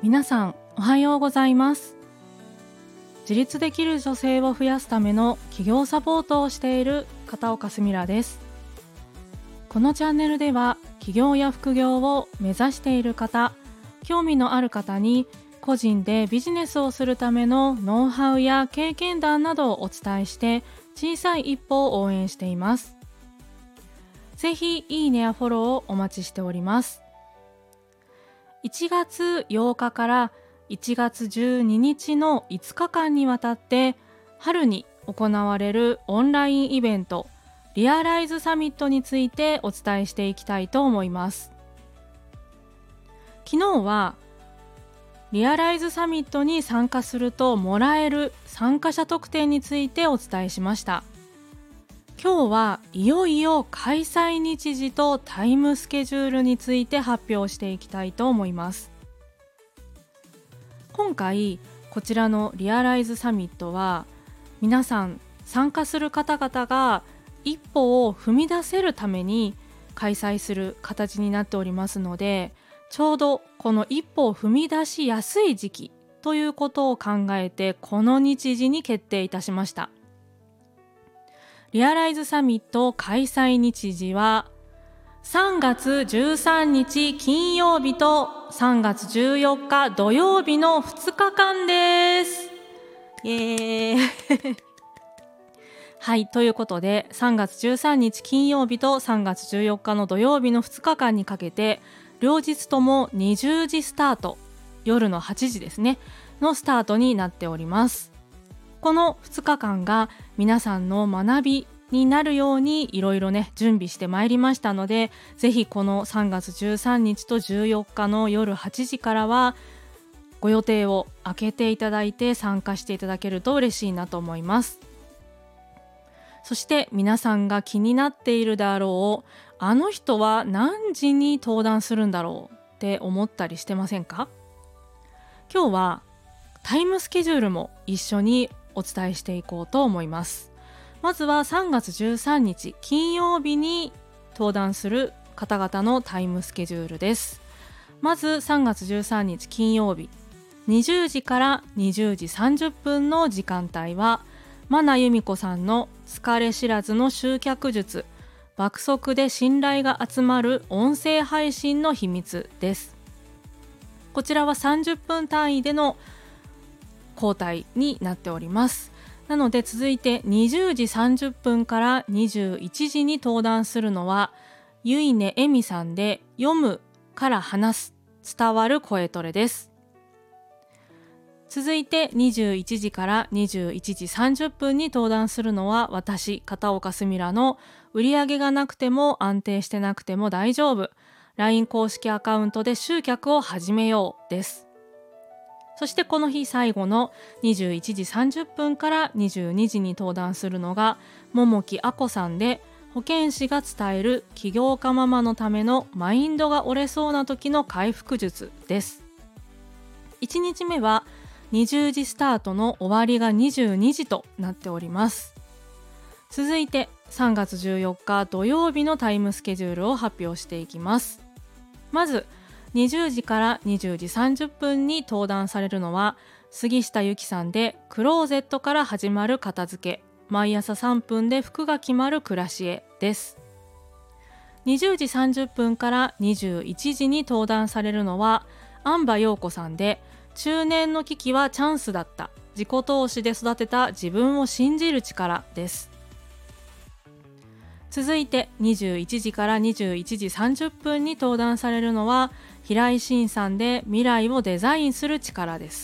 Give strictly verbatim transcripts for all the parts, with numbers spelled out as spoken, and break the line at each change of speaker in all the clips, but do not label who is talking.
皆さんおはようございます。自立できる女性を増やすための起業サポートをしている片岡すみらです。このチャンネルでは起業や副業を目指している方、興味のある方に個人でビジネスをするためのノウハウや経験談などをお伝えして小さい一歩を応援しています。ぜひいいねやフォローをお待ちしております。いちがつようかからいちがつじゅうににちのいつかかんにわたって春に行われるオンラインイベントリアライズサミットについてお伝えしていきたいと思います。昨日はリアライズサミットに参加するともらえる参加者特典についてお伝えしました。今日はいよいよ開催日時とタイムスケジュールについて発表していきたいと思います。今回こちらのリアライズサミットは皆さん参加する方々が一歩を踏み出せるために開催する形になっておりますので、ちょうどこの一歩を踏み出しやすい時期ということを考えてこの日時に決定いたしました。リアライズサミット開催日時はさんがつじゅうさんにち金曜日とさんがつじゅうよっか土曜日のふつかかんです。イエーイはい、ということでさんがつじゅうさんにち金曜日とさんがつじゅうよっかの土曜日のふつかかんにかけて両日ともにじゅうじスタート、夜のはちじですねのスタートになっております。このふつかかんが皆さんの学びになるようにいろいろね準備してまいりましたので、ぜひこのさんがつじゅうさんにちとじゅうよっかの夜はちじからはご予定を空けていただいて参加していただけると嬉しいなと思います。そして皆さんが気になっているであろう、あの人は何時に登壇するんだろうって思ったりしてませんか？今日はタイムスケジュールも一緒にお伝えしていこうと思います。まずはさんがつじゅうさんにち金曜日に登壇する方々のタイムスケジュールです。まずさんがつじゅうさんにち金曜日にじゅうじからにじゅうじさんじゅっぷんの時間帯は真名由美子さんの疲れ知らずの集客術、爆速で信頼が集まる音声配信の秘密です。こちらはさんじゅっぷん単位での交代になっております。なので続いてにじゅうじさんじゅっぷんからにじゅういちじに登壇するのはゆいねえみさんで読むから話す伝わる声トレです。続いてにじゅういちじからにじゅういちじさんじゅっぷんに登壇するのは私片岡すみらの売上がなくても安定してなくても大丈夫 ライン 公式アカウントで集客を始めようです。そしてこの日最後のにじゅういちじさんじゅっぷんからにじゅうにじに登壇するのが桃木あこさんで保健師が伝える起業家ママのためのマインドが折れそうな時の回復術です。いちにちめはにじゅうじスタートの終わりがにじゅうにじとなっております。続いてさんがつじゅうよっか土曜日のタイムスケジュールを発表していきます。まずにじゅうじからにじゅうじさんじゅっぷんに登壇されるのは杉下由紀さんでクローゼットから始まる片付け、毎朝さんぷんで服が決まる暮らしへです。にじゅうじさんじゅっぷんからにじゅういちじに登壇されるのは安波陽子さんで中年の危機はチャンスだった、自己投資で育てた自分を信じる力です。続いてにじゅういちじからにじゅういちじさんじゅっぷんに登壇されるのは平井慎さんで未来をデザインする力です。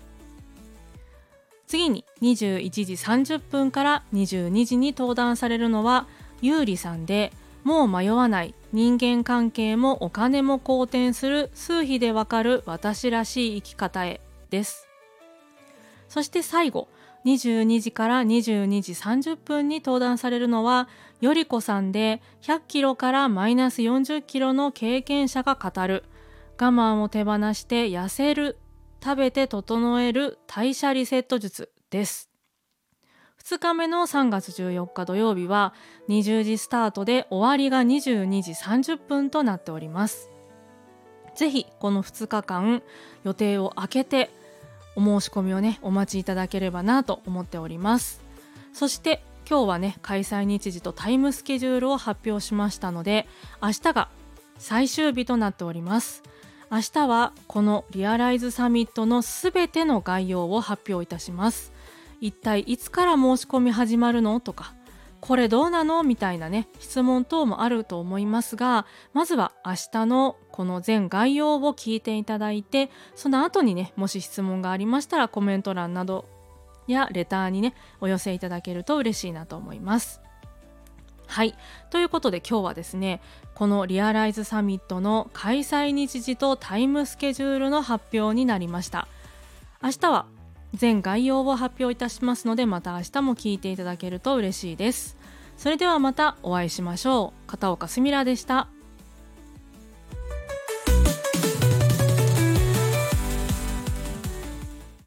次ににじゅういちじさんじゅっぷんからにじゅうにじに登壇されるのはゆうりさんでもう迷わない、人間関係もお金も好転する数比でわかる私らしい生き方へです。そして最後にじゅうにじからにじゅうにじさんじゅっぷんに登壇されるのはよりこさんでひゃっキロからマイナスよんじゅっキロの経験者が語る我慢を手放して痩せる、食べて整える代謝リセット術です。ふつかめのさんがつじゅうよっか土曜日はにじゅうじスタートで終わりがにじゅうにじさんじゅっぷんとなっております。 ぜひこのふつかかん予定を空けてお申し込みをねお待ちいただければなと思っております。そして今日はね開催日時とタイムスケジュールを発表しましたので、明日が最終日となっております。明日はこのリアライズサミットのすべての概要を発表いたします。一体いつから申し込み始まるのとか、これどうなのみたいなね質問等もあると思いますが、まずは明日のこの全概要を聞いていただいて、その後にねもし質問がありましたらコメント欄などやレターにねお寄せいただけると嬉しいなと思います。はい、ということで今日はですね、このリアライズサミットの開催日時とタイムスケジュールの発表になりました。明日は全概要を発表いたしますので、また明日も聞いていただけると嬉しいです。それではまたお会いしましょう。片岡すみらでした。